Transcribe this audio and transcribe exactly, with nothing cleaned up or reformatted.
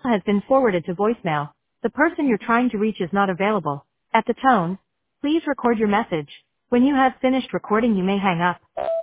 has been forwarded to voicemail. The person you're trying to reach is not available. At the tone, please record your message. When you have finished recording, you may hang up.